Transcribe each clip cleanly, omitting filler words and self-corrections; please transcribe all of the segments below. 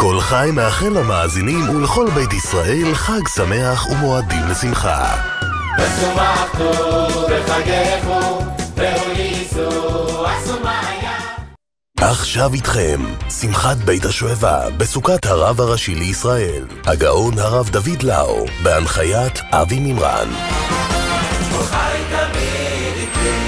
כל חי מאחל למאזינים ולכל בית ישראל חג שמח ומועדים לשמחה. ושמחתו בחגךו והוליסו אסומיה. עכשיו איתכם שמחת בית השואבה בסוכת הרב הראשי לישראל, הגאון הרב דוד לאו, בהנחיית אבי מימרן. כל חי תמיד איתי.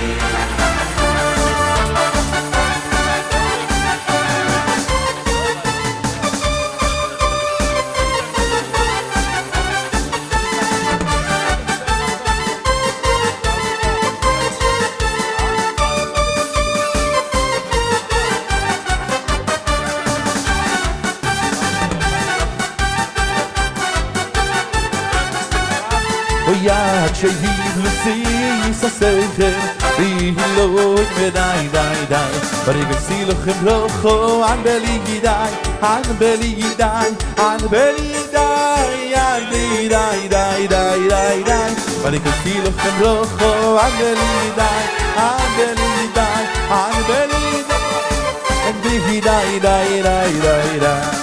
יד שהיב לסיס הסכם והילוי מדי די די ברגסי לכם רוחו ענבלי די ענבלי די ענבלי די ענבלי די די די די די ברגסי לכם רוחו ענבלי די ענבלי די ענבלי די די די די די די.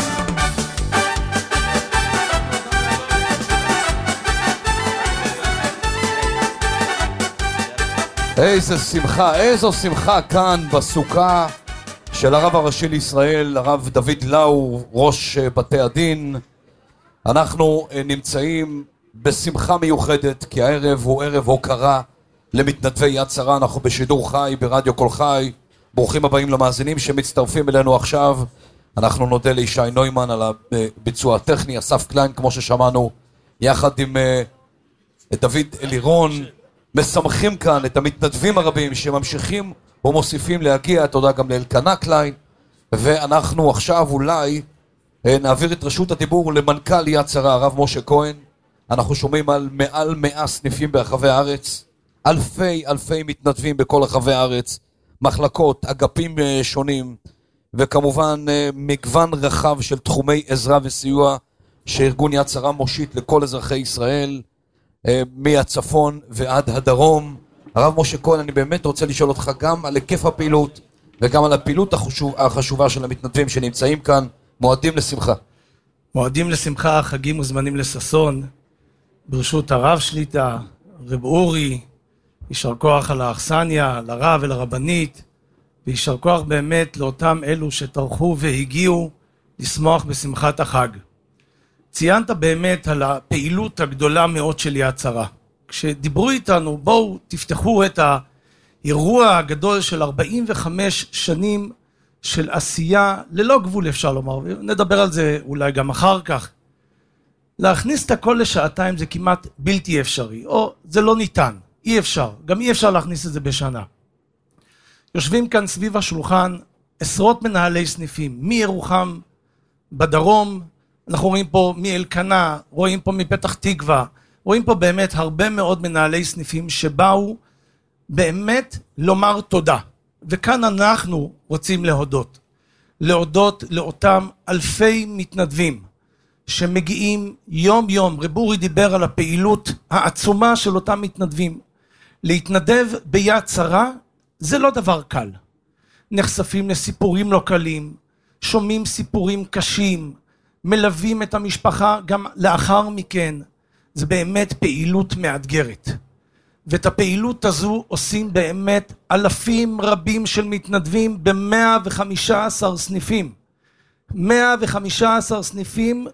איזה שמחה, איזו שמחה כאן בסוכה של הרב הראשי לישראל, הרב דוד לאו, ראש בתי הדין. אנחנו נמצאים בשמחה מיוחדת, כי הערב הוא ערב הוקרה למתנדבי יד שרה. אנחנו בשידור חי, ברדיו כל חי. ברוכים הבאים למאזינים שמצטרפים אלינו עכשיו. אנחנו נודה לישי נוימן על הביצוע הטכני, אסף קליין, כמו ששמענו, יחד עם דוד אלירון. משמחים כאן את המתנדבים הרבים שממשיכים ומוסיפים להגיע. תודה גם לאלקנה קליין. ואנחנו עכשיו אולי נעביר את רשות הדיבור למנכ"ל יד שרה, הרב משה כהן. אנחנו שומעים על מעל 100 סניפים ברחבי הארץ, אלפי מתנדבים בכל רחבי הארץ, מחלקות, אגפים שונים, וכמובן מגוון רחב של תחומי עזרה וסיוע שארגון יד שרה מושיט לכל אזרחי ישראל, מהצפון ועד הדרום. הרב משה כהן, אני באמת רוצה לשאול אותך גם על היקף הפעילות וגם על הפעילות החשובה של המתנדבים שנמצאים כאן. מועדים לשמחה. מועדים לשמחה, חגים וזמנים לששון, ברשות הרב שליטה, רב אורי, יישר כוח על האכסניה, לרב ולרבנית, ויישר כוח באמת לאותם אלו שטרחו והגיעו לשמוח בשמחת החג. ציינת באמת על הפעילות הגדולה מאוד של יד שרה. כשדיברו איתנו, בואו תפתחו את האירוע הגדול של 45 שנים של עשייה ללא גבול, אפשר לומר, ונדבר על זה אולי גם אחר כך. להכניס את הכל לשעתיים זה כמעט בלתי אפשרי, או זה לא ניתן, אי אפשר, גם אי אפשר להכניס את זה בשנה. יושבים כאן סביב השולחן עשרות מנהלי סניפים, מירוחם בדרום, אנחנו רואים פה מאלקנה, רואים פה מפתח תקווה, רואים פה באמת הרבה מאוד מנהלי סניפים שבאו באמת לומר תודה. וכאן אנחנו רוצים להודות לאותם אלפי מתנדבים שמגיעים יום יום. רב אורי דיבר על הפעילות העצומה של אותם מתנדבים. להתנדב ביד שרה זה לא דבר קל. נחשפים לסיפורים לא קלים, שומעים סיפורים קשים, מלווים את המשפחה גם לאחר מכן. זה באמת פעילות מאתגרת. ואת הפעילות הזו עושים באמת אלפים רבים של מתנדבים ב-115 סניפים. 115 סניפים,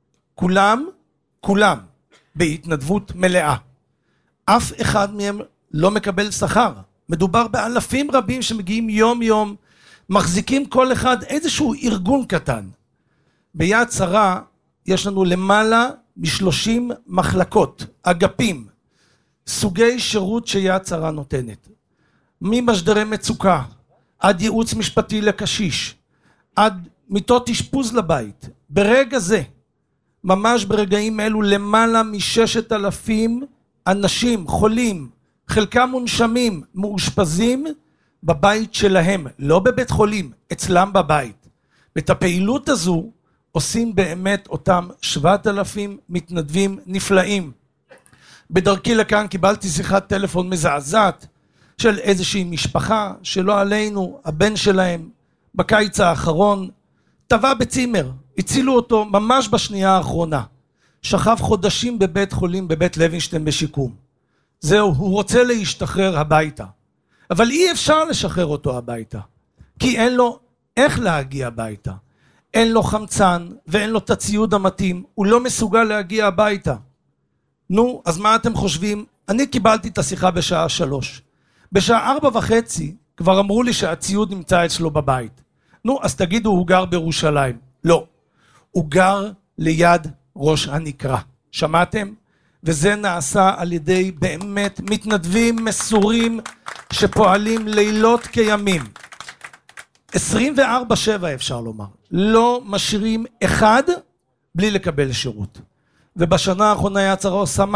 כולם בהתנדבות מלאה. אף אחד מהם לא מקבל שכר. מדובר באלפים רבים שמגיעים יום יום, מחזיקים כל אחד איזשהו ארגון קטן. ביד שרה יש לנו למעלה מ-30 מחלקות, אגפים, סוגי שירות שיד שרה נותנת. ממשדרי מצוקה, עד ייעוץ משפטי לקשיש, עד מיטות אשפוז לבית. ברגע זה, ממש ברגעים אלו, למעלה מ-6,000 אנשים חולים, חלקם מונשמים, מאושפזים בבית שלהם, לא בבית חולים, אצלם בבית. ואת הפעילות הזו עושים באמת אותם 7,000 מתנדבים נפלאים. בדרכי לכאן קיבלתי שיחת טלפון מזעזעת של איזושהי משפחה שלא עלינו, הבן שלהם בקיץ האחרון טבע בצימר, הצילו אותו ממש בשנייה האחרונה. שכב חודשים בבית חולים, בבית לוינשטיין בשיקום. זהו, הוא רוצה להשתחרר הביתה. אבל אי אפשר לשחרר אותו הביתה. כי אין לו איך להגיע הביתה. אין לו חמצן ואין לו את הציוד המתאים. הוא לא מסוגל להגיע הביתה. נו, אז מה אתם חושבים? אני קיבלתי את השיחה בשעה 3. בשעה 4:30 כבר אמרו לי שהציוד נמצא אצלו בבית. נו, אז תגידו, הוא גר בירושלים. לא, הוא גר ליד ראש הנקרה. שמעתם? וזה נעשה על ידי באמת מתנדבים מסורים שפועלים לילות כימים. 24/7 אפשר לומר. לא משאירים אחד בלי לקבל שירות. ובשנה האחרונה יד שרה עושה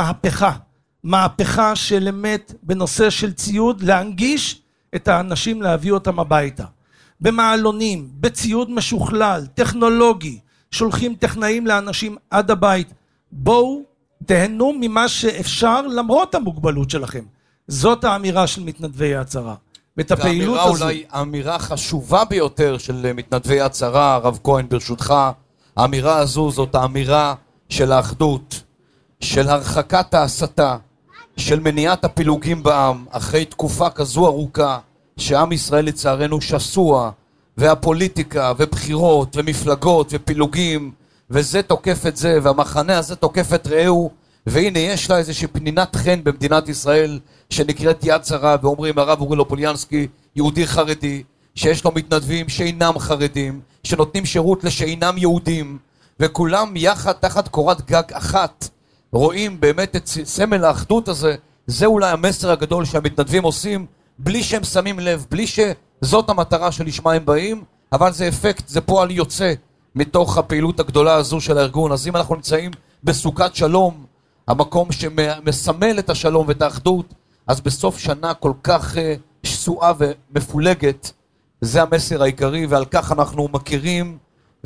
מהפכה של אמת בנושא של ציוד, להנגיש את האנשים, להביא אותם הביתה. במעלונים, בציוד משוכלל, טכנולוגי, שולחים טכנאים לאנשים עד הבית. בואו תהנו ממה שאפשר למרות המוגבלות שלכם. זאת האמירה של מתנדבי יד שרה. ואת הפעילות הזו... אולי האמירה החשובה ביותר של מתנדבי יד שרה, הרב כהן ברשותך, האמירה הזו זאת האמירה של האחדות, של הרחקת ההסתה, של מניעת הפילוגים בעם, אחרי תקופה כזו ארוכה, שעם ישראל לצערנו שסוע, והפוליטיקה, ובחירות, ומפלגות, ופילוגים, וזה תוקף את זה, והמחנה הזה תוקף את רעהו, והנה יש לה איזושהי פנינת חן במדינת ישראל, שנקראת יד שרה, ואומרים הרב אורי לופוליאנסקי, יהודי חרדי, שיש לו מתנדבים שאינם חרדים, שנותנים שירות לשאינם יהודים, וכולם יחד תחת קורת גג אחת, רואים באמת את סמל האחדות הזה. זה אולי המסר הגדול שהמתנדבים עושים, בלי שהם שמים לב, בלי שזאת המטרה שלשמה הם באים, אבל זה אפקט, זה פועל יוצא מתוך הפעילות הגדולה הזו של הארגון. אז אם אנחנו נמצאים בסוכת שלום, המקום שמסמל את השלום ואת האחדות, אז בסוף שנה כל כך שסועה ומפולגת, זה המסר העיקרי, ועל כך אנחנו מכירים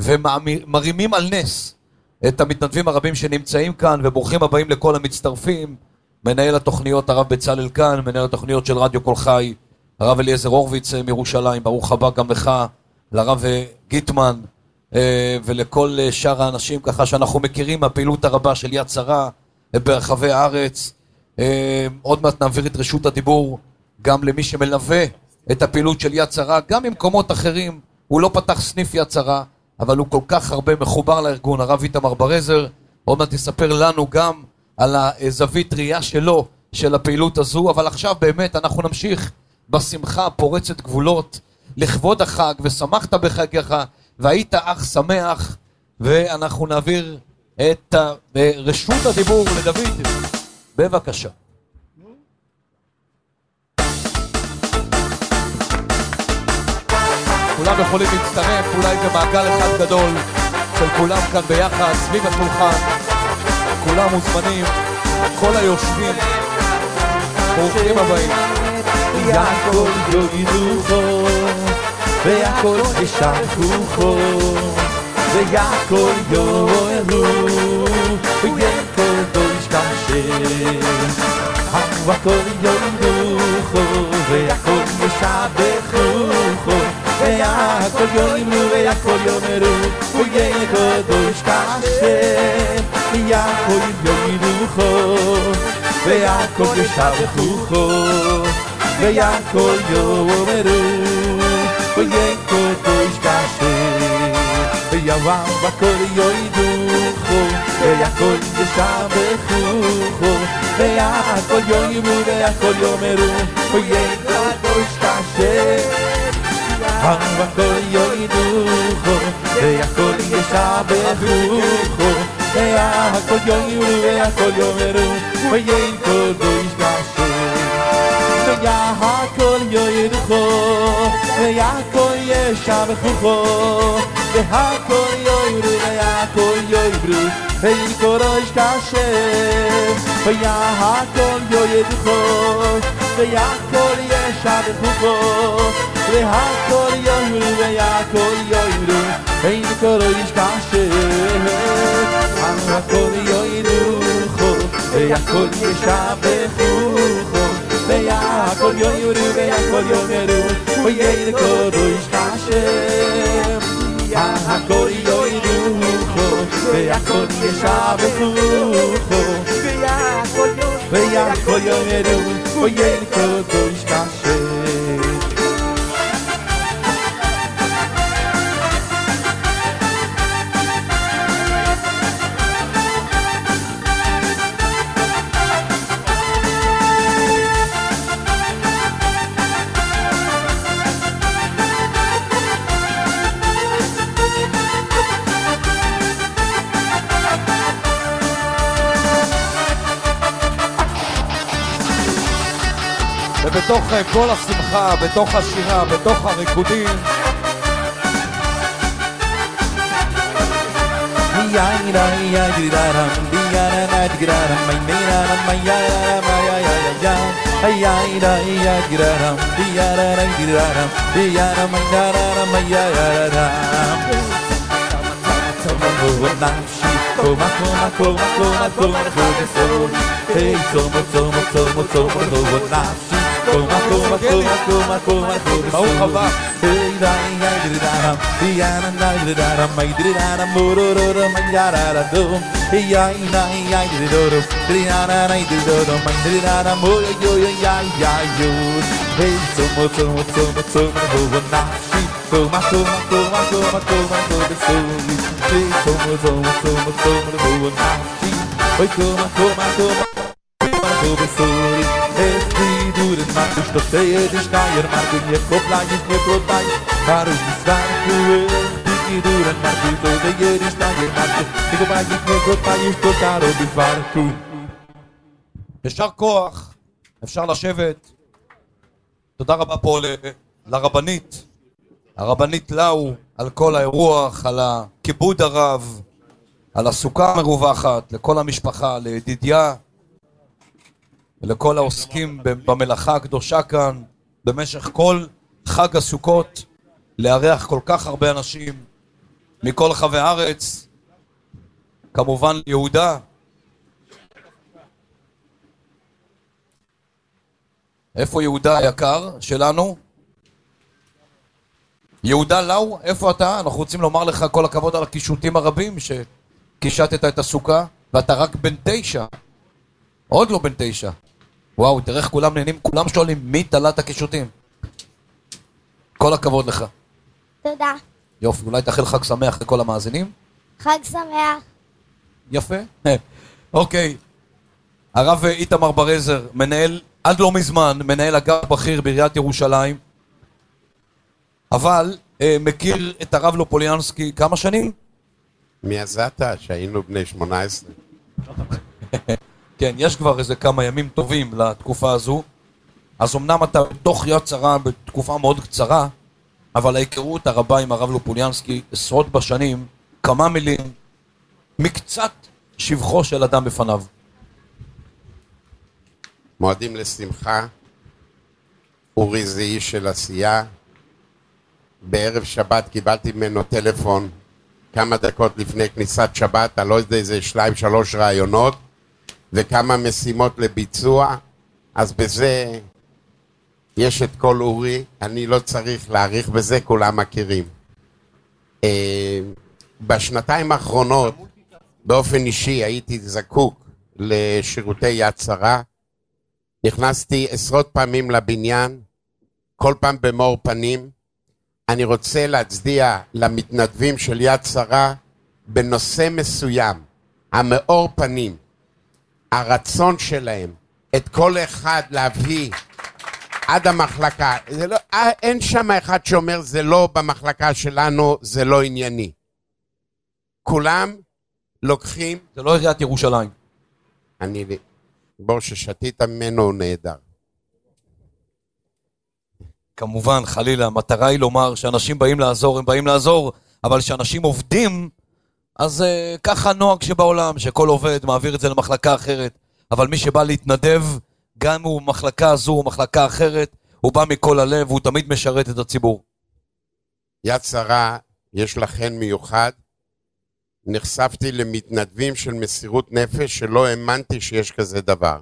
ומרימים על נס את המתנדבים הרבים שנמצאים כאן, וברוכים הבאים לכל המצטרפים. מנהל התוכניות הרב בצלאל כאן, מנהל התוכניות של רדיו כל חי, הרב אליעזר הורוביץ מירושלים, ברוך הבא גם לך, לרב גיטמן, ולכל שאר האנשים, ככה שאנחנו מכירים מהפעילות הרבה של יד שרה ברחבי הארץ. עוד מעט נעביר את רשות הדיבור גם למי שמלווה את הפעילות של יד שרה, גם ממקומות אחרים. הוא לא פתח סניף יד שרה, אבל הוא כל כך הרבה מחובר לארגון, הרב איתמר ברזר, עוד מעט תספר לנו גם על הזווית ראייה שלו, של הפעילות הזו. אבל עכשיו באמת אנחנו נמשיך בשמחה פורצת גבולות, לכבוד החג, ושמחת בחגיך, והיית אך שמח, ואנחנו נעביר את רשות הדיבור לדוד. בבקשה. כולם יכולים להצטרף, אולי במעגל אחד גדול של כולם כאן ביחד, סביב השולחן. כולם מוזמנים, כל היושבים, ברוכים הבאים. יעקב יוידוכו, ויעקב ישמחוכו, ויעקב יוהרו, ויעקב ישכחם. ויעקב יוידוכו, ויעקב ישבחוכו, ויעקב יוימרו, ויעקב יאמרו, ויעקב ישכחם. ויעקב יוידוכו, ויעקב ישבחוכו, ויעקב יאמרו, ויעקב ישכחם. ויעקב יוידוכו, ויעקב ישבחוכו, ויעקב יאמרו, ויעקב יאמרו, ויעקב ישכחם. ויעקב יוידוכו, ויעקב ישבחוכו, ויעקב יאמרו, ויעקב יאמרו, ויעקב ישכחם. ויעקב יוידוכו, ויעקב ישבחוכו, ויעקב יאמרו, ויעקב יאמרו, ויעקב ישכחם. ויעקב יוידוכו, ויעקב ישבחוכו, ויעקב יאמרו, ויעקב יאמרו, ויעקב ישכחם. ויעקב יוידוכו, ויעקב ישבחוכו, ויעקב יאמרו, ויעקב יאמרו, ויעקב ישכחם. והכל יוידוכו, והכל ישבחו, והכל יאמרו, ויין קדוש כאשר. ובתוך כל השמחה, בתוך השירה, בתוך הריקודים, ברוך הבא. ישר כוח, אפשר לשבת. תודה רבה פה לרבנית, הרבנית לאו, על כל האירוח, על הכיבוד הרב, על הסוכה המרווחת, לכל המשפחה, לידידיה, ולכל העוסקים במלאכה הקדושה כאן, במשך כל חג הסוכות, לארח כל כך הרבה אנשים מכל רחבי הארץ, כמובן יהודה. איפה יהודה היקר שלנו? יהודה לאו, איפה אתה? אנחנו רוצים לומר לך כל הכבוד על הקישוטים הרבים שקישטת את הסוכה, ואתה רק בן 9, עוד לא בן 9. וואו, תראה איך כולם נהנים, כולם שואלים מי תלה את הקישוטים. כל הכבוד לך. תודה. יופי, אולי תאחל חג שמח לכל המאזינים? חג שמח. יפה. אוקיי. הרב איתמר ברזר, מנהל, עד לא מזמן, מנהל אגף בכיר בעיריית ירושלים, אבל מכיר את הרב לופוליאנסקי כמה שנים? מהזאטה, שהיינו בני 18. כן, יש כבר איזה כמה ימים טובים לתקופה הזו, אז אמנם אתה בתוך יד שרה בתקופה מאוד קצרה, אבל ההיכרות הרבה עם הרב לופוליאנסקי עשרות בשנים, כמה מילים, מקצת שבחו של אדם בפניו. מועדים לשמחה, אורי זה איש של עשייה. בערב שבת קיבלתי ממנו טלפון כמה דקות לפני כניסת שבת, אני לא יודע איזה 2-3 רעיונות וכמה משימות לביצוע, אז בזה יש את כל אורי, אני לא צריך להאריך בזה, כולם מכירים. בשנתיים האחרונות באופן אישי הייתי זקוק לשירותי יד שרה, נכנסתי עשרות פעמים לבניין, כל פעם במאור פנים. אני רוצה להצדיע למתנדבים של יד שרה בנושא מסוים, המאור פנים, הרצון שלהם, את כל אחד להביא עד המחלקה. לא, אין שם אחד שאומר זה לא במחלקה שלנו, זה לא ענייני. כולם לוקחים... זה לא עיריית ירושלים. בור ששתית ממנו הוא נהדר. כמובן, חלילה, המטרה היא לומר שאנשים באים לעזור, הם באים לעזור, אבל שאנשים עובדים, אז ככה נוהג שבעולם, שכל עובד מעביר את זה למחלקה אחרת, אבל מי שבא להתנדב, גם הוא מחלקה הזו או מחלקה אחרת, הוא בא מכל הלב, והוא תמיד משרת את הציבור. יד שרה, יש לכן מיוחד. נחשפתי למתנדבים של מסירות נפש שלא האמנתי שיש כזה דבר.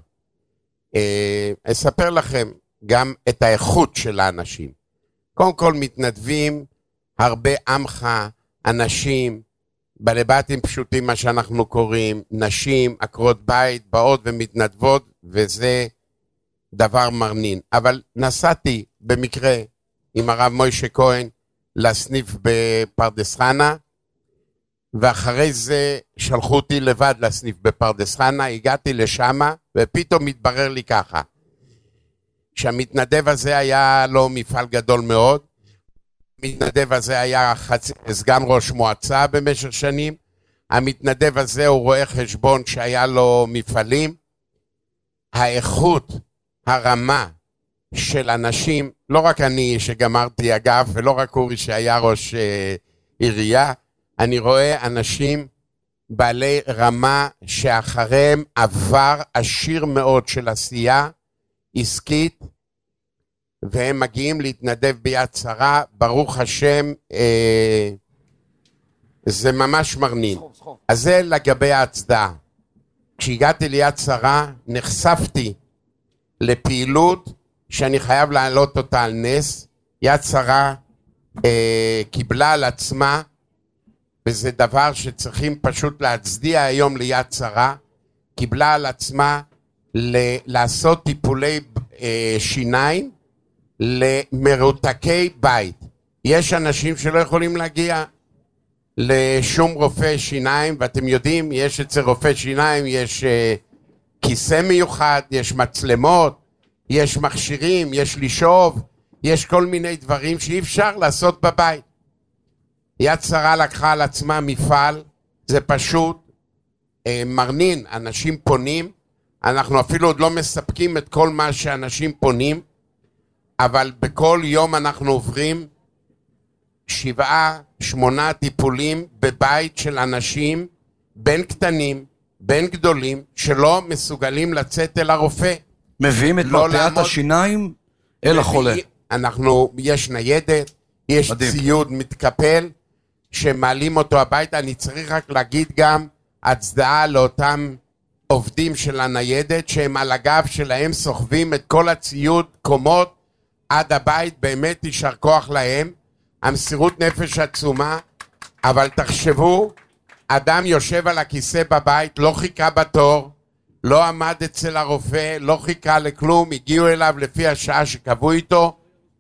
אספר לכם גם את האיכות של האנשים. קודם כל מתנדבים, הרבה עמך, אנשים, בעלי בתים פשוטים, מה שאנחנו קוראים, נשים, עקרות בית, באות ומתנדבות, וזה דבר מרנין. אבל נסעתי במקרה עם הרב מוישה כהן לסניף בפרדס חנה, ואחרי זה שלחו אותי לבד לסניף בפרדס חנה, הגעתי לשם, ופתאום מתברר לי ככה, שהמתנדב הזה היה לו מפעל גדול מאוד, המתנדב הזה היה סגן ראש מועצה במשך שנים, המתנדב הזה הוא רואה חשבון שהיה לו מפעלים, האיכות, הרמה של אנשים, לא רק אני שגמרתי אגב, ולא רק אורי שהיה ראש עירייה, אני רואה אנשים בעלי רמה שאחריהם עבר עשיר מאוד של עשייה עסקית, והם מגיעים להתנדב ביד שרה, ברוך השם, זה ממש מרנין. אז זה לגבי ההצדעה. כשהגעתי ליד שרה, נחשפתי לפעילות שאני חייב להעלות אותה על נס. יד שרה קיבלה על עצמה, וזה דבר שצריכים פשוט להצדיע היום ליד שרה, קיבלה על עצמה לעשות טיפולי שיניים למרותקי בית. יש אנשים שלא יכולים להגיע לשום רופא שיניים, ואתם יודעים, יש אצל רופא שיניים, יש כיסא מיוחד, יש מצלמות, יש מכשירים, יש לשאוב, יש כל מיני דברים שאי אפשר לעשות בבית. יד שרה לקחה על עצמה מפעל, זה פשוט מרנין, אנשים פונים, אנחנו אפילו עוד לא מספקים את כל מה שאנשים פונים, אבל בכל יום אנחנו עוברים 7-8 טיפולים בבית של אנשים, בין קטנים, בין גדולים, שלא מסוגלים לצאת אל הרופא. מביאים את מרפאת השיניים אל החולה. יש ניידת, יש ציוד מתקפל, שמעלים אותו הביתה. אני צריך רק להגיד גם הצדעה לאותם עובדים של הניידת, שהם על הגב שלהם סוחבים את כל הציוד קומות עד הבית, באמת יישר כוח להם, המסירות נפש עצומה. אבל תחשבו, אדם יושב על הכיסא בבית, לא חיכה בתור, לא עמד אצל הרופא, לא חיכה לכלום, הגיעו אליו לפי השעה שקבעו איתו,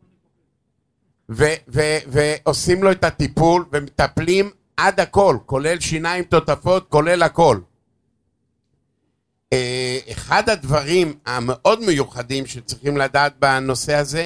ועושים לו את הטיפול, ומטפלים עד הכל, כולל שיניים תותפות, כולל הכל. אחד הדברים המאוד מיוחדים שצריכים לדעת בנושא הזה,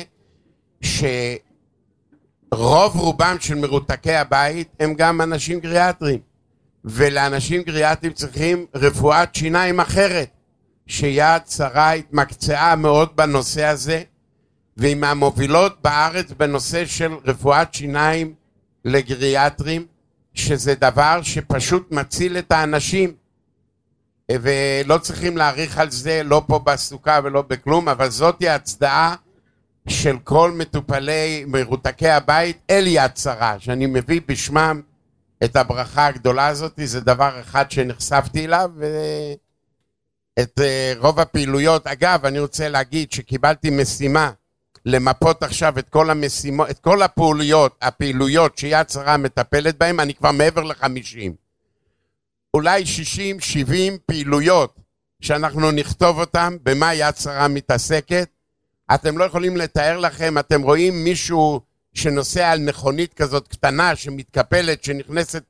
שרוב רובם של מרותקי הבית הם גם אנשים גריאטרים, ולאנשים גריאטרים צריכים רפואת שיניים אחרת, שיד שרה התמקצעה מאוד בנושא הזה, והיא מהמובילות בארץ בנושא של רפואת שיניים לגריאטרים, שזה דבר שפשוט מציל את האנשים, ולא צריכים להעריך על זה, לא פה בסוכה ולא בכלום, אבל זאת היא הצדעה של כל מטופלי מרותקי הבית אל יד שרה, שאני מביא בשמם את הברכה הגדולה הזאת. זה דבר אחד שנחשפתי אליו, ואת רוב הפעילויות. אגב, אני רוצה להגיד שקיבלתי משימה למפות עכשיו את כל המשימות, את כל הפעילויות שיד שרה מטפלת בהם. אני כבר מעבר ל-50, אולי 60-70 פעילויות שאנחנו נכתוב אותם, במה יד שרה מתעסקת. אתם לא יכולים לתאר לכם, אתם רואים מישהו שנוסע על מכונית כזאת קטנה שמתקפלת, שנכנסת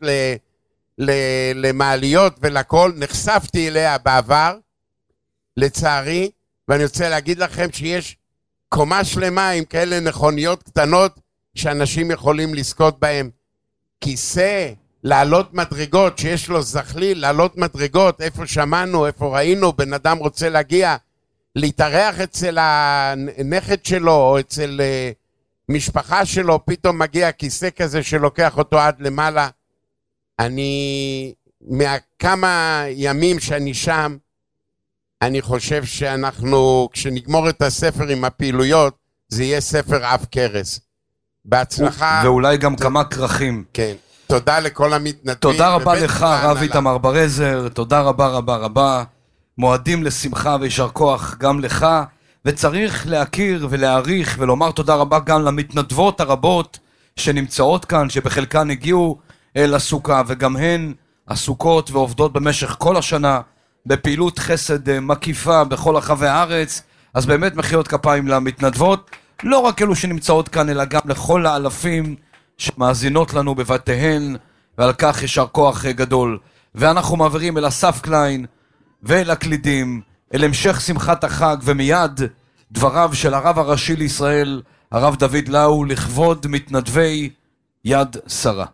למעליות ולכל, נחשפתי אליה בעבר, לצערי, ואני רוצה להגיד לכם שיש קומה שלמה עם כאלה מכוניות קטנות שאנשים יכולים לזכות בהם. כיסא, לעלות מדרגות, שיש לו זכלי, לעלות מדרגות, איפה שמענו, איפה ראינו, בן אדם רוצה להגיע, להתארח אצל הנכד שלו, או אצל משפחה שלו, פתאום מגיע כיסא כזה שלוקח אותו עד למעלה. אני, מכמה ימים שאני שם, אני חושב שאנחנו, כשנגמור את הספר עם הפעילויות, זה יהיה ספר עב כרס. בהצלחה. ואולי גם כמה כרכים. כן. תודה לכל המתנדבים. תודה רבה לך, הרב איתמר בר-עזר, תודה רבה רבה רבה. מועדים לשמחה וישר כוח גם לך, וצריך להכיר ולהעריך ולומר תודה רבה גם למתנדבות הרבות שנמצאות כאן, שבחלקן הגיעו לסוכה, וגם הן עסוקות ועובדות במשך כל השנה בפעילות חסד מקיפה בכל רחבי הארץ. אז באמת מחיאות כפיים למתנדבות, לא רק אלו שנמצאות כאן, אלא גם לכל האלפים שמאזינות לנו בבתיהן, ועל כך יישר כוח גדול. ואנחנו מעבירים אל אסף קליין ואל הקלידים, אל המשך שמחת החג, ומיד דבריו של הרב הראשי לישראל, הרב דוד לאו, לכבוד מתנדבי יד שרה.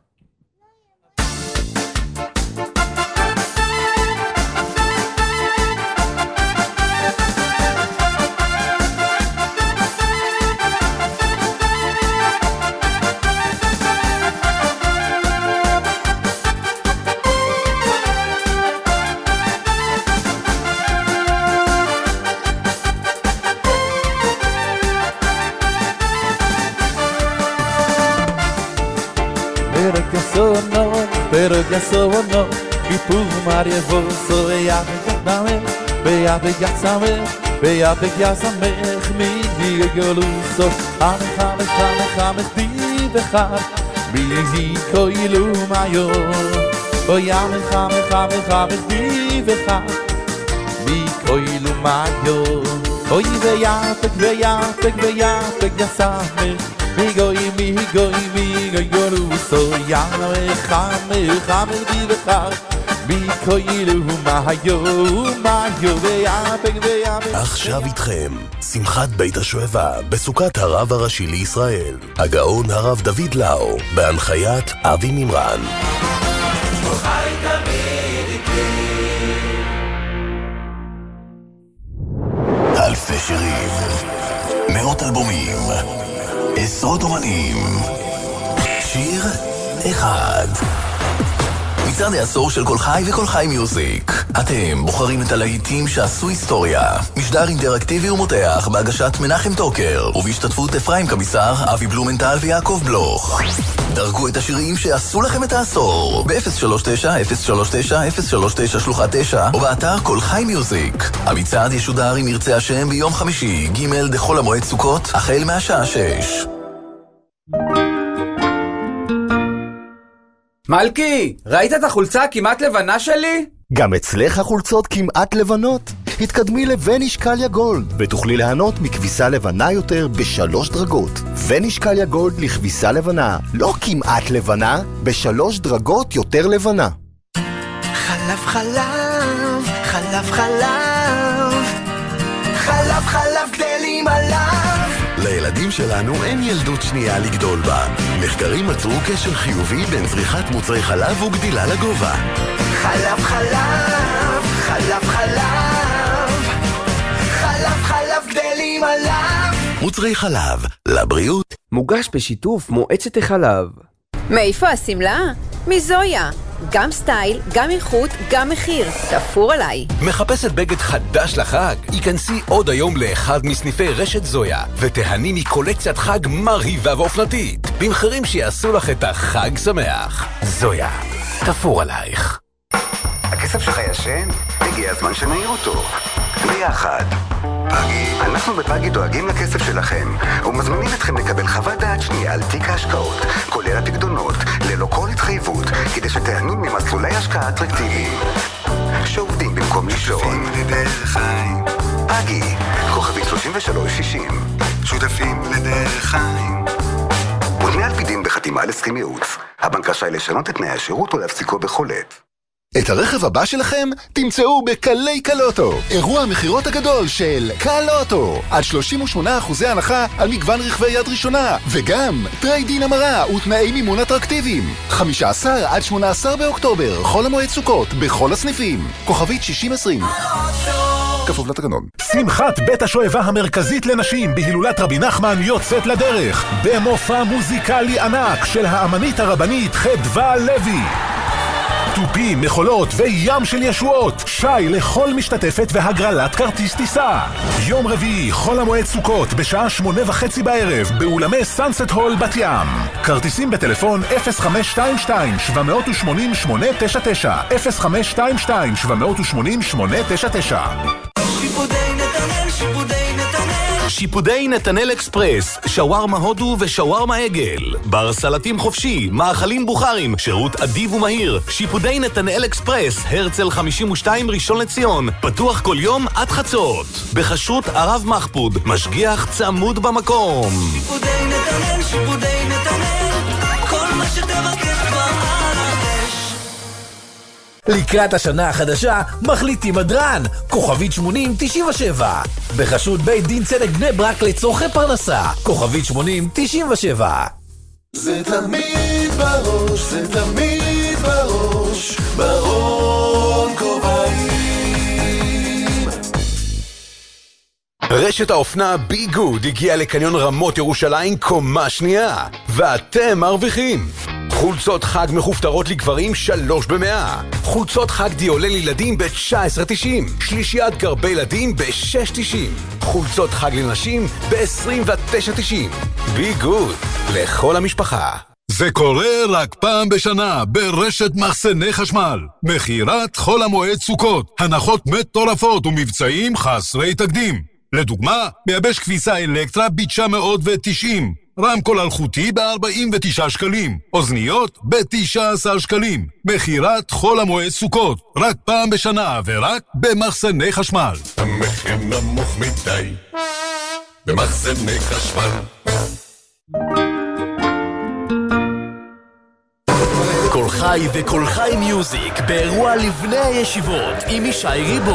Pero ya sono y tu María voso ya ya saber ya saber mi goluso ame di dejar mi koilu mayo voy ame di dejar mi koilu mayo hoy veya ya saber mi goluso ya me di dejar mi koilu mayo veya עכשיו איתכם שמחת בית השואבה בסוכת הרב הראשי לישראל, הגאון הרב דוד לאו, בהנחיית אבי מימרן. חי תמיד איתי. אלפי שירים, מאות אלבומים, עשרות אומנים, שיר אחד. מצעד העשור של כל חי וכל חי מיוזיק. אתם בוחרים את הלהיטים שעשו היסטוריה. משדר אינטראקטיבי ומותח בהגשת מנחם טוקר, ובהשתתפות אפרים קמיסר, אבי בלומנטל ויעקב בלוך. דרגו את השירים שעשו לכם את העשור ב-039-039-039 שלוחה 9 או באתר כל חי מיוזיק. המצעד ישודר אם ירצה השם ביום חמישי ג' דחול המועד סוכות החל מהשעה 6. מלכי, ראית את החולצה הכמעט לבנה שלי? גם אצלך החולצות כמעט לבנות? התקדמי לונישקליה גולד ותוכלי ליהנות מכביסה לבנה יותר ב3 דרגות. ונישקליה גולד לכביסה לבנה, לא כמעט לבנה, ב3 דרגות יותר לבנה. חלב חלב, חלב חלב, חלב חלב גדלים עליו. לילדים שלנו אין ילדות שנייה לגדול בה. מחקרים מצאו קשר חיובי בין צריכת מוצרי חלב וגדילה לגובה. חלב חלב, חלב חלב, חלב חלב גדלים עליו. מוצרי חלב, לבריאות. מוגש בשיתוף מועצת החלב. מאיפה הסמלה? מזויה. גם סטייל, גם איכות, גם מחיר. תפור עליי. מחפשת בגד חדש לחג? היכנסי עוד היום לאחד מסניפי רשת זויה ותהני מקולקציית חג מרהיבה ואופנתית במחירים שיעשו לך את החג שמח. זויה, תפור עלייך. הכסף שלך ישן? הגיע הזמן שנעיר אותו. ביחד. פגי. אנחנו בפגי דואגים לכסף שלכם ומזמינים אתכם לקבל חוות דעת שנייה על תיק ההשקעות, כולל הפקדונות, ללא כל התחייבות, כדי שתהנו ממסלולי השקעה אטרקטיביים שעובדים במקום לישון. פגי, כוכבי 3360. שותפים לדרך חיים. ותנאי על פי דין בחתימה על הסכם ייעוץ. הבנק רשאי לשנות את תנאי השירות ולהפסיקו בכל עת. את הרכב הבא שלכם תמצאו בקלי קלוטו, אירוע המחירות הגדול של קלוטו. עד 38% הנחה על מגוון רכבי יד ראשונה, וגם טריידין המרה ותנאי מימון אטרקטיביים. 15 עד 18 באוקטובר, חול המועד סוכות, בכל הסניפים. כוכבית 6020. כפוף לתקנון. שמחת בית השואבה המרכזית לנשים בהילולת רבי נחמן יוצאת לדרך, במופע מוזיקלי ענק של האמנית הרבנית חדווה לוי. טופים, מחולות וים של ישועות. שי לכל משתתפת והגרלת כרטיס טיסה. יום רביעי, חול המועד סוכות, בשעה 8:30 בערב, באולמי סאנסט הול בת ים. כרטיסים בטלפון 0522-780-899 0522-780-899. שיפודי נתנאל, שיפודי נתנאל, שיפודי נתנאל אקספרס, שווארמה הודו ושווארמה עגל. בר סלטים חופשי, מאכלים בוכרים, שירות אדיב ומהיר. שיפודי נתנאל אקספרס, הרצל 52 ראשון לציון. פתוח כל יום עד חצות. בחשרות הרב מחפוד, משגיח צמוד במקום. שיפודי נתנאל, שיפודי נתנאל, כל מה שתבקש כבר על האש. לקראת השנה החדשה, מחליטים מדרן, כוכבית 8097. בחשות בית דין צדק בני ברק לצורכי פרנסה, כוכבית 8097. זה תמיד בראש, זה תמיד בראש, ברון כובעים. רשת האופנה בי גוד הגיעה לקניון רמות ירושלים קומה שנייה, ואתם מרוויחים חולצות חג מחופתרות לגברים 3 ב-100, חולצות חג דיולה לילדים ב-19.90, שלישיית גרבי ילדים ב-6.90, חולצות חג לנשים ב-29.90. בי גוד, לכל המשפחה. זה קורה רק פעם בשנה ברשת מחסני חשמל. מחירת חול המועד סוכות, הנחות מטורפות ומבצעים חסרי תקדים. לדוגמה, מייבש כביסה אלקטרה ב-990, רמקול אלחוטי ב-49 שקלים, אוזניות ב-19 שקלים. מחירת חול המועד סוכות, רק פעם בשנה ורק במחסני חשמל. המחיר נמוך מדי במחסני חשמל. כל חי וכל חי מיוזיק באירוע לבני הישיבות עם ישי ריבו.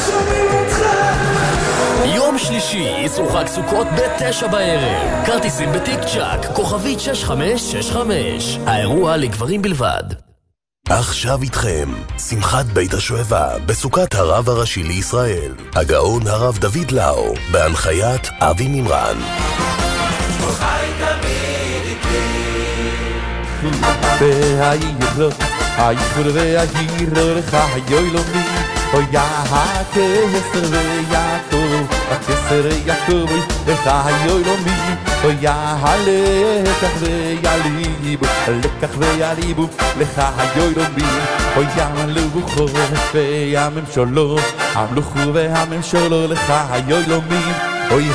יום שלישי ישרוך חג סוכות ב-9 בערב. כרטיסים בטיק צ'אק, כוכבית 6565. האירוע לגברים בלבד. עכשיו איתכם, שמחת בית השואבה בסוכת הרב הראשי לישראל, הגאון הרב דוד לאו, בהנחיית אבי מימרן. חי תמיד איתי. והעירו, העירו והעירו לך היולומי, אוי הכסר ויעקב, הכסר יעקב, לך היולומי, אוי הלקח ויעליבו, הלקח ויעליבו, לך היולומי, אוי המלוכו והממשלו, המלוכו והממשלו, לך היולומי, אוי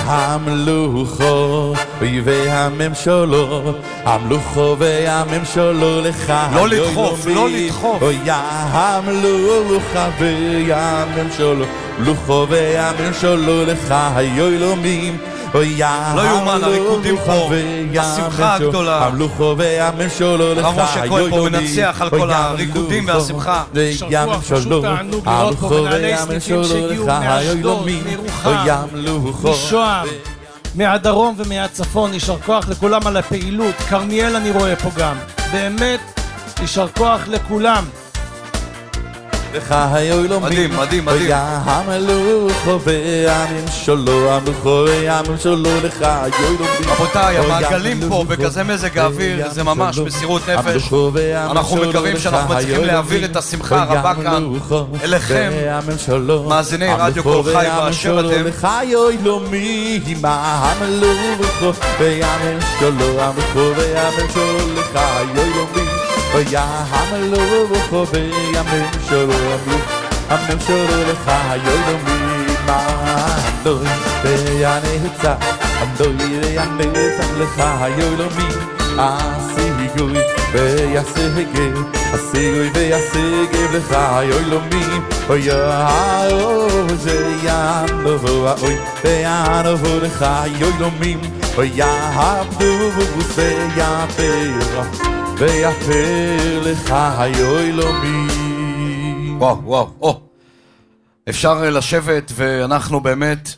המלוכו והממשלו, המלוכו והממשלו, לך לא לדחוף, לא לדחוף. אוי המלוכה והממשלו, מלוכו והממשלו, לך היולומים, אוי לא יאומן, הריקודים פה, השמחה הגדולה. המלוכו והממשלו, לך הרב משה כהן פה היולומים, מנצח על כל הריקודים והשמחה. והממשלו, המלוכו והממשלו, לך היולומים, אוי המלוכו משוהם, מהדרום ומהצפון, יישר כוח לכולם על הפעילות. קרמיאל אני רואה פה גם, באמת יישר כוח לכולם. לך היולומים, מדהים, מדהים, מדהים. אוי המלוכו והממשלו, המלוכו והממשלו, לך היולומים. רבותיי, המעגלים פה בכזה מזג האוויר זה ממש מסירות נפש. אנחנו מקווים שאנחנו מצליחים להעביר את השמחה הרבה כאן אליכם, מאזיני רדיו כל חי באשר אתם. לך היולומים, המלוכו והממשלו, המלוכו והממשלו, לך היולומים, אוי המלוכו והממשלו, הממשלו, לך היולומים, אנדוי והנצח, אנדוי והנצח, לך היולומים, הסיגוי ויסגב, הסיגוי ויסגב, לך היולומים, אוי זה ינובו, אוי וינובו, לך היולומים, אוי יעבדו ויפר, ויפר לך היולומים. וואו, וואו, אפשר לשבת, ואנחנו באמת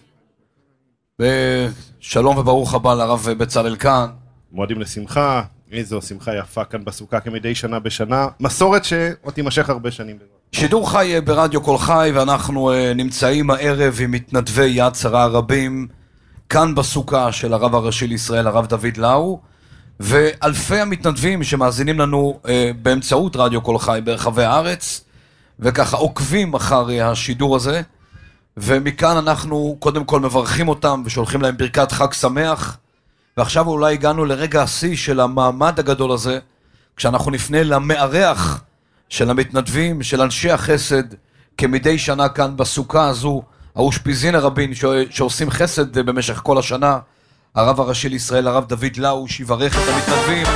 בשלום וברוך הבא לרב בצלאל כאן. מועדים לשמחה, איזו שמחה יפה כאן בסוכה כמדי שנה בשנה, מסורת שעוד תימשך הרבה שנים. שידור חי ברדיו כל חי, ואנחנו נמצאים הערב עם מתנדבי יד שרה רבים כאן בסוכה של הרב הראשי לישראל, הרב דוד לאו, ואלפי המתנדבים שמאזינים לנו באמצעות רדיו כל חי ברחבי הארץ, וככה עוקבים אחר השידור הזה, ומכאן אנחנו קודם כל מברכים אותם ושולחים להם ברכת חג שמח. ועכשיו אולי הגענו לרגע השיא של המעמד הגדול הזה, כשאנחנו נפנה למארח של המתנדבים, של אנשי החסד, כמדי שנה כאן בסוכה הזו, האושפיזין הרבים שעושים חסד במשך כל השנה, הרב הראשי לישראל, הרב דוד לאו, שיברך את המתנדבים.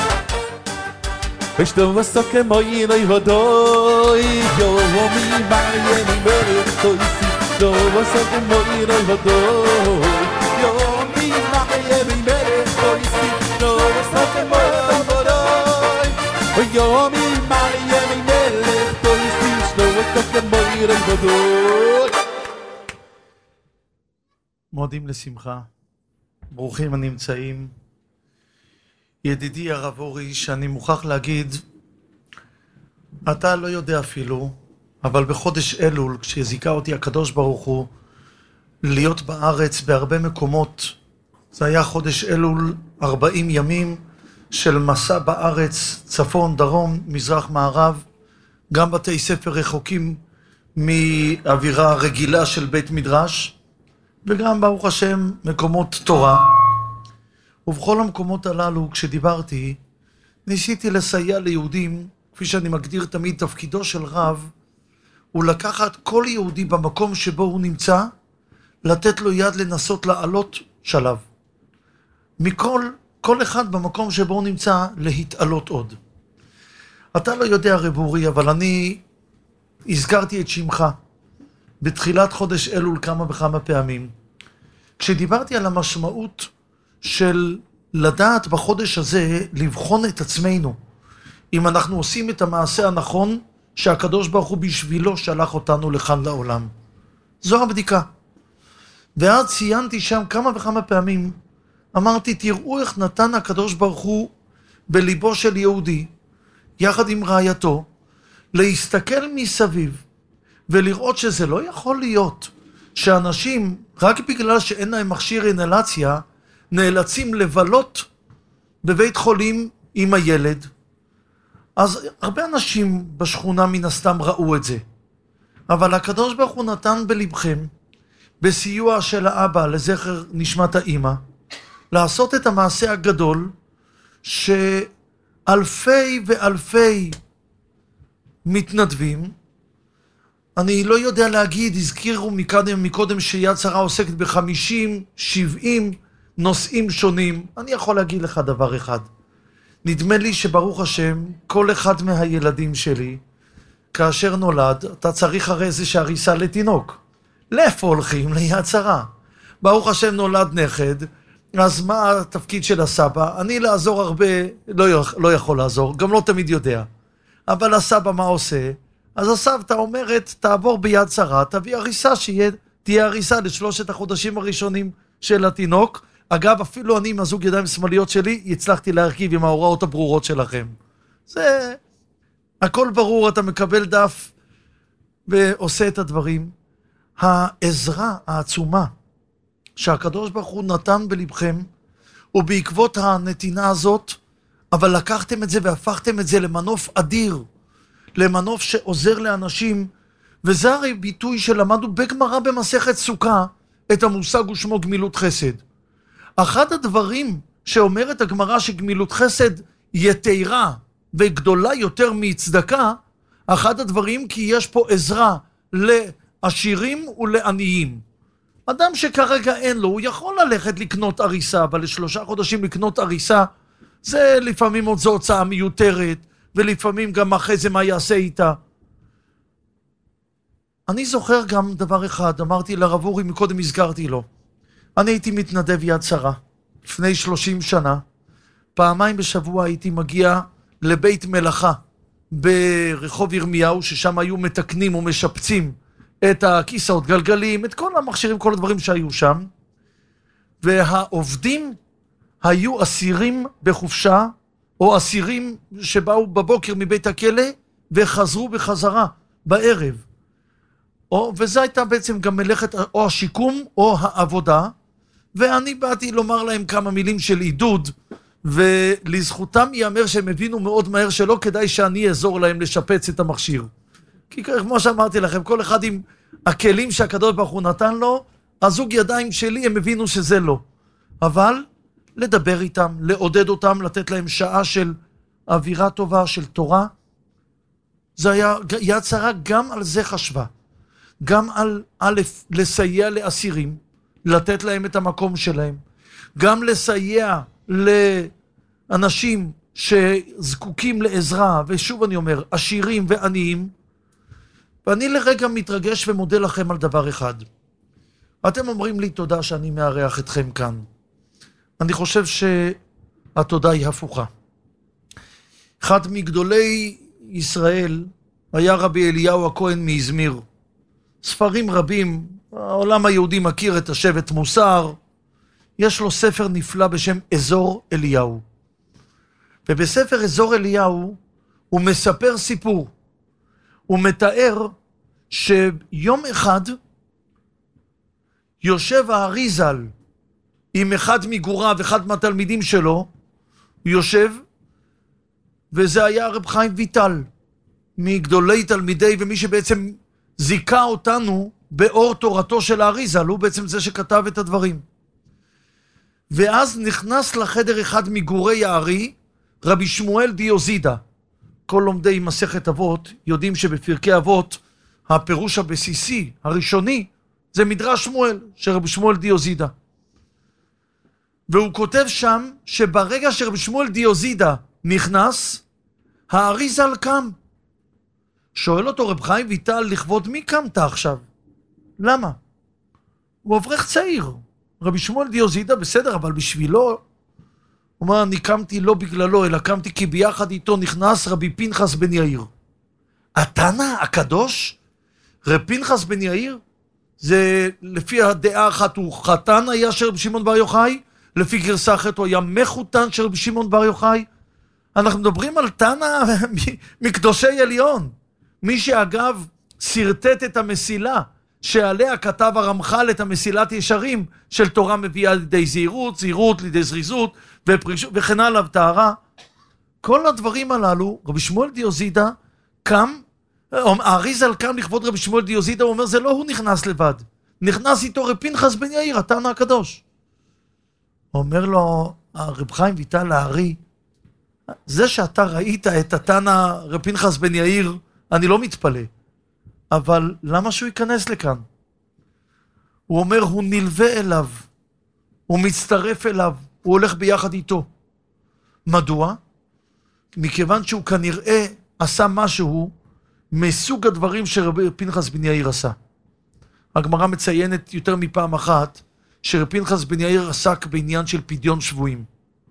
Estou a só que moi no vodoi, yo mi marie mi mere toi si, estou a só que moi no vodoi, yo mi marie mi mere toi si, estou a só que moi no vodoi, yo mi marie mi mere toi si, estou a só que moi no vodoi. מודים לשמחה, ברוכים הנמצאים. ידידי הרב אורי, שאני מוכרח להגיד, אתה לא יודע אפילו, אבל בחודש אלול, כשזיכה אותי הקדוש ברוך הוא, להיות בארץ בהרבה מקומות, זה היה חודש אלול 40 ימים של מסע בארץ, צפון, דרום, מזרח, מערב, גם בתי ספר רחוקים מאווירה רגילה של בית מדרש, וגם ברוך השם מקומות תורה. ובכל המקומות הללו, כשדיברתי, ניסיתי לסייע ליהודים, כפי שאני מגדיר תמיד, תפקידו של רב, הוא לקחת כל יהודי במקום שבו הוא נמצא, לתת לו יד לנסות לעלות שלב. כל אחד במקום שבו הוא נמצא, להתעלות עוד. אתה לא יודע רב אורי, אבל אני הזכרתי את שמך, בתחילת חודש אלול כמה וכמה פעמים. כשדיברתי על המשמעות של לדעת בחודש הזה לבחון את עצמנו, אם אנחנו עושים את המעשה הנכון שהקדוש ברוך הוא בשבילו שלח אותנו לכאן לעולם. זו הבדיקה. ואז ציינתי שם כמה וכמה פעמים, אמרתי, תראו איך נתן הקדוש ברוך הוא בליבו של יהודי, יחד עם רעייתו, להסתכל מסביב, ולראות שזה לא יכול להיות שאנשים, רק בגלל שאין להם מכשיר אינהלציה, נאלצים לבלות בבית חולים עם הילד. אז הרבה אנשים בשכונה מן הסתם ראו את זה. אבל הקדוש ברוך הוא נתן בלבכם, בסיוע של האבא לזכר נשמת האמא, לעשות את המעשה הגדול, שאלפי ואלפי מתנדבים, אני לא יודע להגיד, הזכירו מקודם שיד שרה עוסקת ב50-70 נושאים שונים. אני יכול להגיד לך דבר אחד. נדמה לי שברוך השם, כל אחד מהילדים שלי, כאשר נולד, אתה צריך הרי איזושהי הריסה לתינוק. לאיפה הולכים? ליד שרה. ברוך השם נולד נכד, אז מה התפקיד של הסבא? אני לעזור הרבה, לא יכול לעזור, גם לא תמיד יודע. אבל הסבא מה עושה? אז הסבתא אומרת, תעבור ביד שרה, תביא הריסה, תהיה הריסה לשלושת החודשים הראשונים של התינוק. אגב, אפילו אני עם הזוג ידיים שמאליות שלי, הצלחתי להרכיב עם ההוראות הברורות שלכם. זה, הכל ברור, אתה מקבל דף ועושה את הדברים. העזרה העצומה שהקדוש ברוך הוא נתן בלבכם, ובעקבות הנתינה הזאת, אבל לקחתם את זה והפכתם את זה למנוף אדיר, למנוף שעוזר לאנשים, וזה הרי ביטוי שלמדנו בגמרא במסכת סוכה, את המושג ושמו גמילות חסד. אחד הדברים שאומרת הגמרא שגמילות חסד יתירה וגדולה יותר מצדקה, אחד הדברים כי יש פה עזרה לעשירים ולעניים. אדם שכרגע אין לו, הוא יכול ללכת לקנות אריסה, אבל ל3 חודשים לקנות אריסה, זה לפעמים עוד זו הוצאה מיותרת, ולפעמים גם אחרי זה מה יעשה איתה. אני זוכר גם דבר אחד, אמרתי לרב אורי, מקודם הזכרתי לו. אני הייתי מתנדב יד שרה, לפני 30 שנה. פעמיים בשבוע הייתי מגיע לבית מלאכה, ברחוב ירמיהו, ששם היו מתקנים ומשפצים את הכיסאות גלגלים, את כל המכשירים, כל הדברים שהיו שם. והעובדים היו אסירים בחופשה, או אסירים שבאו בבוקר מבית הכלא, וחזרו בחזרה בערב. וזה הייתה בעצם גם מלאכת או השיקום או העבודה, ואני באתי לומר להם כמה מילים של עידוד, ולזכותם ייאמר שהם הבינו מאוד מהר שלא כדאי שאני אעזור להם לשפץ את המכשיר. כי כמו שאמרתי לכם, כל אחד עם הכלים שהקדוש ברוך הוא נתן לו, הזוג ידיים שלי הם הבינו שזה לא. אבל לדבר איתם, לעודד אותם, לתת להם שעה של אווירה טובה, של תורה, זה היה, יד שרה גם על זה חשבה. גם על א', לסייע לאסירים, לתת להם את המקום שלהם, גם לסייע לאנשים שזקוקים לעזרה, ושוב אני אומר, עשירים ועניים, ואני לרגע מתרגש ומודה לכם על דבר אחד. אתם אומרים לי תודה שאני מארח אתכם כאן. אני חושב שהתודה היא הפוכה. אחד מגדולי ישראל היה רבי אליהו הכהן מאזמיר. ספרים רבים, העולם היהודי מכיר את השבט מוסר, יש לו ספר נפלא בשם אזור אליהו. ובספר אזור אליהו הוא מספר סיפור. הוא מתאר שיום אחד יושב הארי ז"ל עם אחד מגוריו, אחד מהתלמידים שלו, הוא יושב, וזה היה רב חיים ויטל, מגדולי תלמידי ומי שבעצם זיקה אותנו באור תורתו של הארי ז"ל, הוא בעצם זה שכתב את הדברים. ואז נכנס לחדר אחד מגורי הארי, רבי שמואל דיוזידה. כל לומדי מסכת אבות יודעים שבפרקי אבות הפירוש הבסיסי, הראשוני, זה מדרש שמואל, של רבי שמואל דיוזידה. והוא כותב שם שברגע שרבי שמואל דיוזידה נכנס, הארי ז"ל קם. שואל אותו רב חיים ויטל, לכבוד מי קמת עכשיו? למה? הוא אברך צעיר. רבי שמואל דיוזידה בסדר, אבל בשבילו, הוא אומר, אני קמתי לא בגללו, אלא קמתי כי ביחד איתו נכנס רבי פנחס בן יאיר. התנא הקדוש, רבי פנחס בן יאיר, זה לפי הדעה אחת הוא חתן היה של רבי שמעון בר יוחאי, לפי גרסה אחרת הוא היה מחותן של רבי שמעון בר יוחאי. אנחנו מדברים על תנא מקדושי עליון. מי שאגב סרטט את המסילה, שעליה כתב הרמח"ל את המסילת ישרים של תורה מביאה לידי זהירות, זהירות לידי זריזות וכן הלאה וטהרה. כל הדברים הללו, רבי שמואל דיוזידה קם, הארי ז"ל קם לכבוד רבי שמואל דיוזידה, הוא אומר זה לא הוא נכנס לבד, נכנס איתו רב פנחס בן יאיר, התנא הקדוש. אומר לו רב חיים ויטל לארי, זה שאתה ראית את התנא רב פנחס בן יאיר, אני לא מתפלא. אבל למה שהוא ייכנס לכאן? הוא אומר, הוא נלווה אליו, הוא מצטרף אליו, הוא הולך ביחד איתו. מדוע? מכיוון שהוא כנראה עשה משהו מסוג הדברים שרבי פנחס בן יאיר עשה. הגמרא מציינת יותר מפעם אחת, שרבי פנחס בן יאיר עסק בעניין של פדיון שבויים.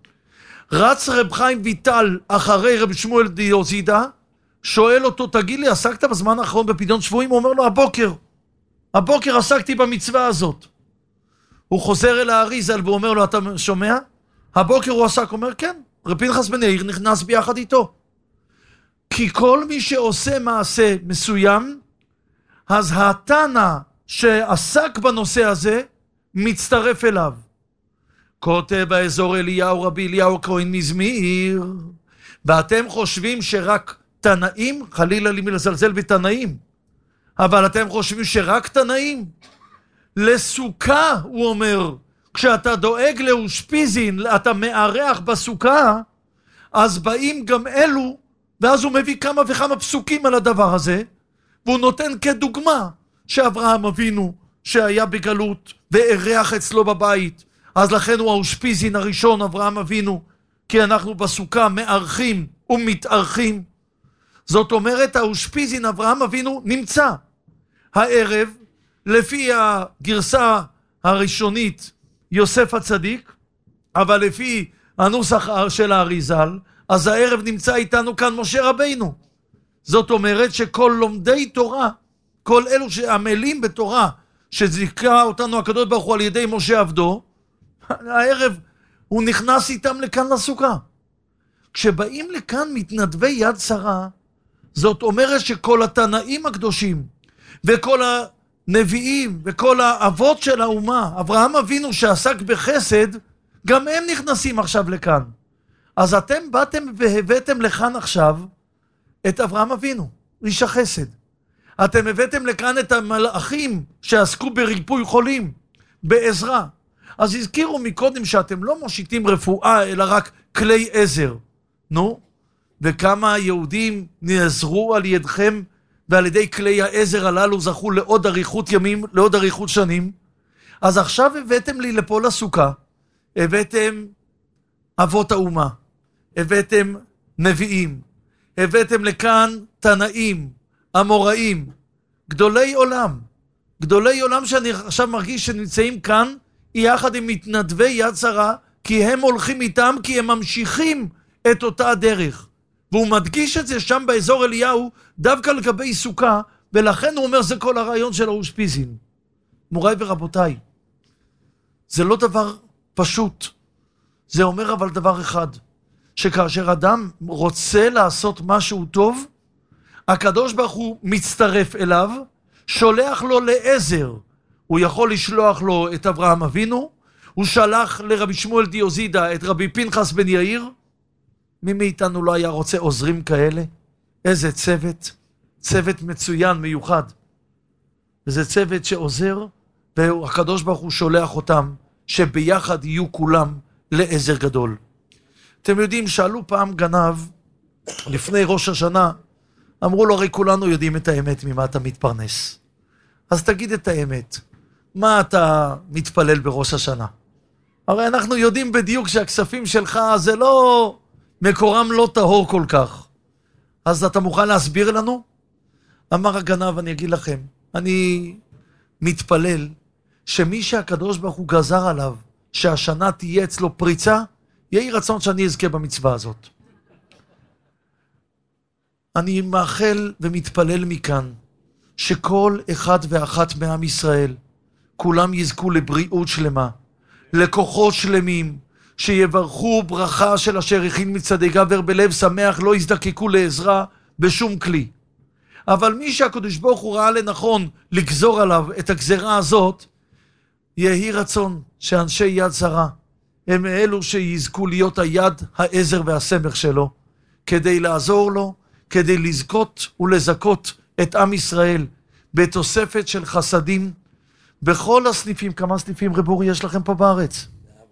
רץ רב חיים ויטל אחרי רבי שמואל דיוזידה, שואל אותו, תגיד לי, עסקת בזמן האחרון בפדיון שבויים? הוא אומר לו, הבוקר עסקתי במצווה הזאת. הוא חוזר אל הארי ז"ל ואומר לו, אתה שומע? הבוקר הוא עסק, אומר, כן, רב פנחס בן יאיר נכנס ביחד איתו. כי כל מי שעושה מעשה מסוים, אז התנא שעסק בנושא הזה, מצטרף אליו. כותב באזור אליהו רבי אליהו הכהן מאזמיר, ואתם חושבים שרק תנאים, חלילה לי מלזלזל בתנאים, אבל אתם חושבים שרק תנאים? לסוכה, הוא אומר, כשאתה דואג לאושפיזין, אתה מארח בסוכה, אז באים גם אלו, ואז הוא מביא כמה וכמה פסוקים על הדבר הזה, והוא נותן כדוגמה שאברהם אבינו, שהיה בגלות, ואירח אצלו בבית, אז לכן הוא האושפיזין הראשון, אברהם אבינו, כי אנחנו בסוכה מארחים ומתארחים. זאת אומרת, האושפיזין אברהם אבינו נמצא הערב, לפי הגרסה הראשונית, יוסף הצדיק, אבל לפי הנוסח של הארי ז"ל, אז הערב נמצא איתנו כאן משה רבינו. זאת אומרת שכל לומדי תורה, כל אלו שעמלים בתורה, שזיכה אותנו הקדוש ברוך הוא על ידי משה עבדו, הערב הוא נכנס איתם לכאן לסוכה. כשבאים לכאן מתנדבי יד שרה, זאת אומרת שכל התנאים הקדושים, וכל הנביאים, וכל האבות של האומה, אברהם אבינו שעסק בחסד, גם הם נכנסים עכשיו לכאן. אז אתם באתם והבאתם לכאן עכשיו את אברהם אבינו, איש החסד. אתם הבאתם לכאן את המלאכים שעסקו בריפוי חולים, בעזרה. אז הזכירו מקודם שאתם לא מושיטים רפואה, אלא רק כלי עזר. נו, וכמה יהודים נעזרו על ידכם ועל ידי כלי העזר הללו זכו לעוד אריכות ימים, לעוד אריכות שנים. אז עכשיו הבאתם לי לפה לסוכה, הבאתם אבות האומה, הבאתם נביאים, הבאתם לכאן תנאים, אמוראים, גדולי עולם שאני עכשיו מרגיש שנמצאים כאן יחד עם מתנדבי יד שרה, כי הם הולכים איתם, כי הם ממשיכים את אותה הדרך. והוא מדגיש את זה שם באזור אליהו, דווקא לגבי סוכה, ולכן הוא אומר זה כל הרעיון של האושפיזין. מוריי ורבותיי, זה לא דבר פשוט. זה אומר אבל דבר אחד, שכאשר אדם רוצה לעשות משהו טוב, הקדוש ברוך הוא מצטרף אליו, שולח לו לעזר. הוא יכול לשלוח לו את אברהם אבינו, הוא שלח לרבי שמואל דיוזידה את רבי פנחס בן יאיר. מי מאיתנו לא היה רוצה עוזרים כאלה? איזה צוות מצוין, מיוחד. וזה צוות שעוזר, והקדוש ברוך הוא שולח אותם, שביחד יהיו כולם לעזר גדול. אתם יודעים, שאלו פעם גנב, לפני ראש השנה, אמרו לו, הרי כולנו יודעים את האמת ממה אתה מתפרנס. אז תגיד את האמת, מה אתה מתפלל בראש השנה? הרי אנחנו יודעים בדיוק שהכספים שלך זה לא, מקורם לא טהור כל כך. אז אתה מוכן להסביר לנו? אמר הגנב, אני אגיד לכם, אני מתפלל שמי שהקדוש ברוך הוא גזר עליו, שהשנה תהיה אצלו פריצה, יהי רצון שאני אזכה במצווה הזאת. אני מאחל ומתפלל מכאן, שכל אחד ואחת מעם ישראל, כולם יזכו לבריאות שלמה, לכוחות שלמים, שיברכו ברכה של אשר הכין מצעדי גבר בלב שמח, לא יזדקקו לעזרה בשום כלי. אבל מי שהקדוש ברוך הוא ראה לנכון לגזור עליו את הגזרה הזאת, יהי רצון שאנשי יד שרה הם אלו שיזכו להיות היד, העזר והסמך שלו, כדי לעזור לו, כדי לזכות ולזכות את עם ישראל בתוספת של חסדים בכל הסניפים. כמה סניפים רבורי יש לכם פה בארץ?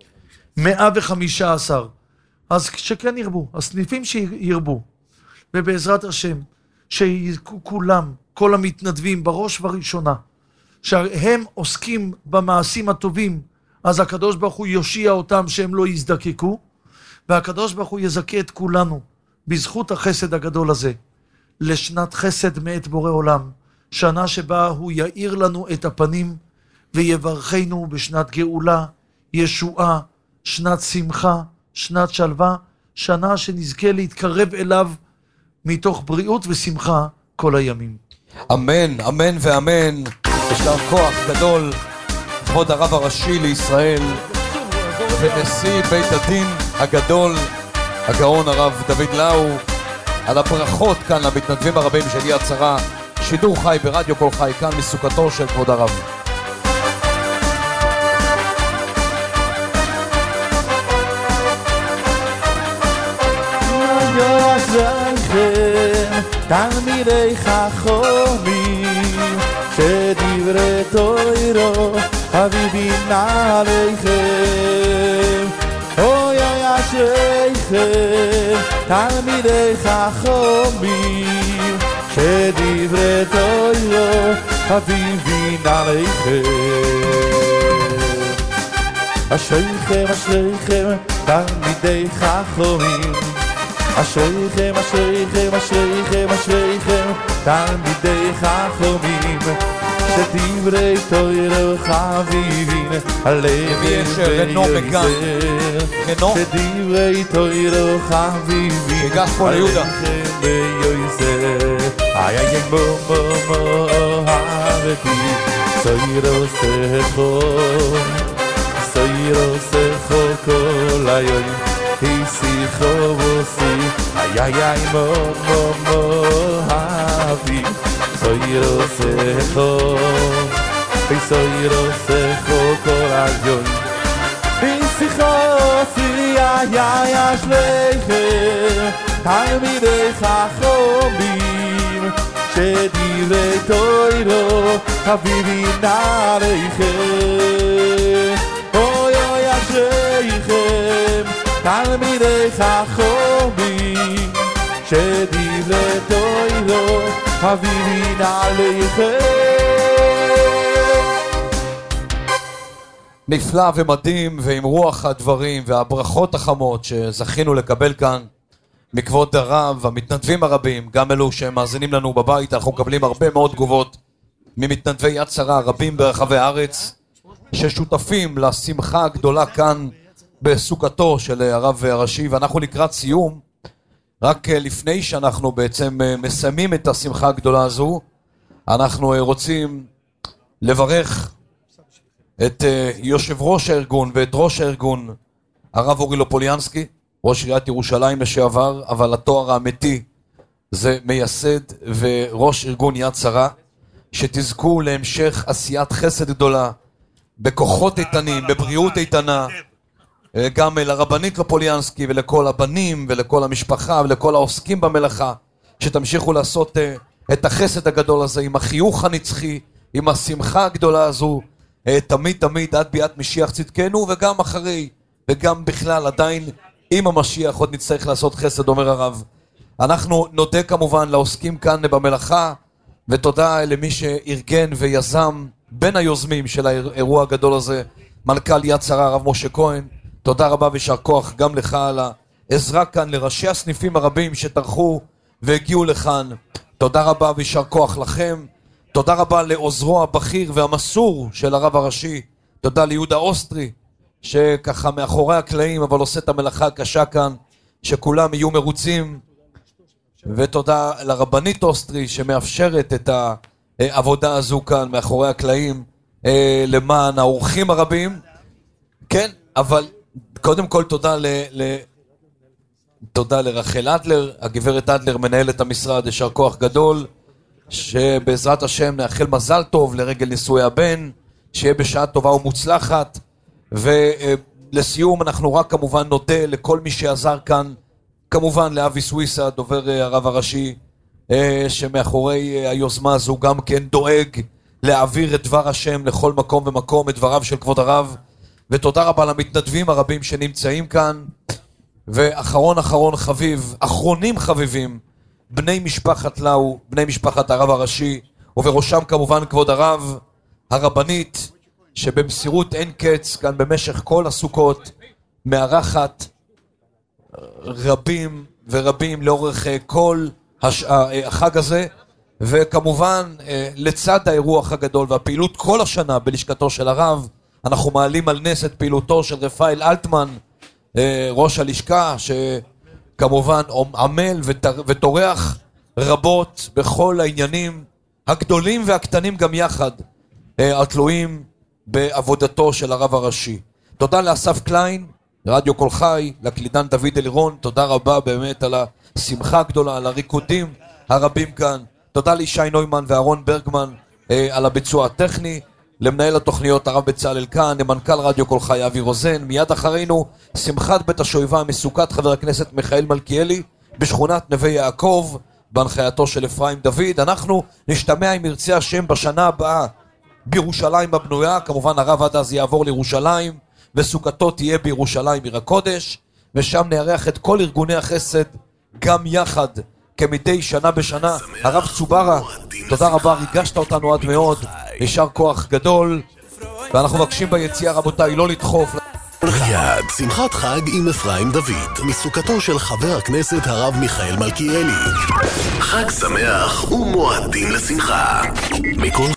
115. אז שכן ירבו, הסניפים שירבו, ובעזרת השם שיזכו כולם, כל המתנדבים בראש וראשונה, שהם עוסקים במעשים הטובים, אז הקדוש ברוך הוא יושיע אותם שהם לא יזדקקו, והקדוש ברוך הוא יזכה את כולנו בזכות החסד הגדול הזה, לשנת חסד מאת בורא עולם, שנה שבה הוא יאיר לנו את הפנים, ויברכנו בשנת גאולה, ישועה, שנת שמחה, שנת שלווה, שנה שנזכה להתקרב אליו מתוך בריאות ושמחה כל הימים. אמן, אמן ואמן. ישתר כוח גדול, כבוד הרב הראשי לישראל ונשיא בית הדין הגדול, הגאון הרב דוד לאו, על הברכות כאן למתנדבים הרבים של יד שרה. שידור חי ברדיו כל חי כאן מסוכתו של כבוד הרב. תלמידי חכמים שדברי תוירו חביבין עליכם, אוי אוי אשריכם תלמידי חכמים שדברי תוירו חביבין עליכם. אשריכם אשריכם תלמידי חכמים, אשריכם, אשריכם, אשריכם, אשריכם, תלמידי חכמים, שדברי תורה חביבין עליכם ביועזר, שדברי תורה חביבין עליכם ביועזר. איי איי מו מו מו אהבתי, סוירו סכו, סוירו סכו כל היום. היסיכו וסי, איי איי איי מו מו מו אהבי, סוירו סכו, סוירו סכו כל היום. היסיכו וסי, איי איי אשריכם, תלמידי חכמים, שדברי תורה חביבין עליכם, אוי אוי אשריכם תלמידי חכמים, שדברי תוירו אביבי נעליכם. נפלא ומדהים, ועם רוח הדברים והברכות החמות שזכינו לקבל כאן מכבוד הרב, המתנדבים הרבים, גם אלו שמאזינים לנו בבית, אנחנו מקבלים הרבה מאוד תגובות ממתנדבי יד שרה רבים ברחבי הארץ, ששותפים לשמחה הגדולה כאן בסוכתו של הרב הראשי, ואנחנו לקראת סיום. רק לפני שאנחנו בעצם מסיימים את השמחה הגדולה הזו, אנחנו רוצים לברך את יושב ראש הארגון ואת ראש הארגון, הרב אורי לופוליאנסקי, ראש עיריית ירושלים לשעבר, אבל התואר האמיתי זה מייסד וראש ארגון יד שרה, שתזכו להמשך עשיית חסד גדולה, בכוחות איתנים, בבריאות איתנה, גם לרבנית לופוליאנסקי ולכל הבנים ולכל המשפחה ולכל העוסקים במלאכה, שתמשיכו לעשות את החסד הגדול הזה עם החיוך הנצחי, עם השמחה הגדולה הזו, תמיד תמיד עד ביאת משיח צדקנו, וגם אחרי, וגם בכלל עדיין עם המשיח עוד נצטרך לעשות חסד, אומר הרב. אנחנו נודה כמובן לעוסקים כאן במלאכה, ותודה למי שארגן ויזם בין היוזמים של האירוע הגדול הזה, מנכ"ל יד שרה הרב משה כהן. תודה רבה ויישר כוח גם לך על העזרה כאן, לראשי הסניפים הרבים שטרחו והגיעו לכאן. תודה רבה ויישר כוח לכם. תודה רבה לעוזרו הבכיר והמסור של הרב הראשי. תודה ליהודה אוסטרי, שככה מאחורי הקלעים אבל עושה את המלאכה הקשה כאן, שכולם יהיו מרוצים. ותודה לרבנית אוסטרי שמאפשרת את העבודה הזו כאן מאחורי הקלעים למען האורחים הרבים. כן, אבל קודם כל תודה לרחל אדלר, הגברת אדלר מנהלת המשרד, יישר כוח גדול, שבעזרת השם נאחל מזל טוב לרגל נישואי הבן, שיהיה בשעה טובה ומוצלחת. ולסיום אנחנו רק כמובן נודה לכל מי שעזר כאן, כמובן לאבי סוויסה, דובר הרב הראשי, שמאחורי היוזמה הזו גם כן דואג להעביר את דבר השם לכל מקום ומקום, את דבריו של כבוד הרב. ותודה רבה למתנדבים הרבים שנמצאים כאן. ואחרון חביב, אחרונים חביבים, בני משפחת לאו, בני משפחת הרב הראשי, ובראשם כמובן כבוד הרב, הרבנית, שבמסירות אין קץ כאן במשך כל הסוכות, מארחת רבים ורבים לאורך כל החג הזה, וכמובן לצד האירוח הגדול והפעילות כל השנה בלשכתו של הרב, אנחנו מעלים על נס את פעילותו של רפאל אלטמן, ראש הלשכה, שכמובן עמל וטורח רבות בכל העניינים הגדולים והקטנים גם יחד, התלויים בעבודתו של הרב הראשי. תודה לאסף קליין, רדיו כל חי, לקלידן דוד אלירון, תודה רבה באמת על השמחה הגדולה, על הריקודים הרבים כאן. תודה לישי נוימן ואהרון ברגמן על הביצוע הטכני, למנהל התוכניות הרב בצלאל כאן, למנכ"ל רדיו כל חי אבי רוזן. מיד אחרינו שמחת בית השואבה מסוכת חבר הכנסת מיכאל מלכיאלי בשכונת נווה יעקב בהנחייתו של אפרים דוד. אנחנו נשתמע עם ירצה השם בשנה הבאה בירושלים הבנויה, כמובן הרב עד אז יעבור לירושלים וסוכתו תהיה בירושלים עיר הקודש, ושם נארח את כל ארגוני החסד גם יחד כמדי שנה בשנה. הרב צוברה, תודה רבה, ריגשת אותנו עד מאוד, יישר כוח גדול, ואנחנו מבקשים ביציאה רבותיי לא לדחוף. מיד, שמחת חג עם אפרים דוד, מסוכתו של חבר הכנסת הרב מיכאל מלכיאלי. חג שמח ומועדים לשמחה. מכל